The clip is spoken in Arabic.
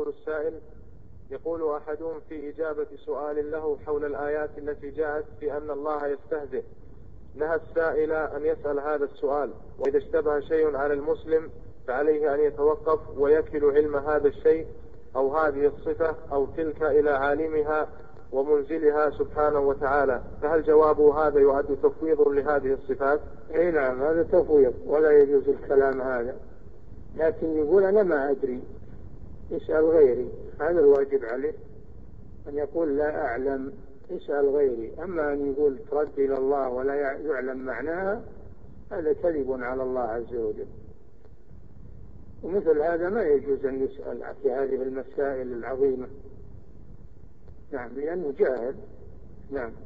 يقول السائل: يقول أحدهم في إجابة سؤال له حول الآيات التي جاءت في أن الله يستهزئ، نهى السائل أن يسأل هذا السؤال، وإذا اشتبه شيء على المسلم فعليه أن يتوقف ويكل علم هذا الشيء أو هذه الصفة أو تلك إلى عالمها ومنزلها سبحانه وتعالى، فهل جوابه هذا يعد تفويض لهذه الصفات؟ اي نعم، هذا تفويض ولا يجوز الكلام هذا، لكن يقول أنا ما أدري، يسأل غيري، هذا الواجب عليه أن يقول لا أعلم، يسأل غيري. أما أن يقول ترد إلى الله ولا يعلم معناها، هذا كذب على الله عز وجل، ومثل هذا ما يجوز أن يسأل في هذه المسائل العظيمة. نعم، لأنه جاهل. نعم.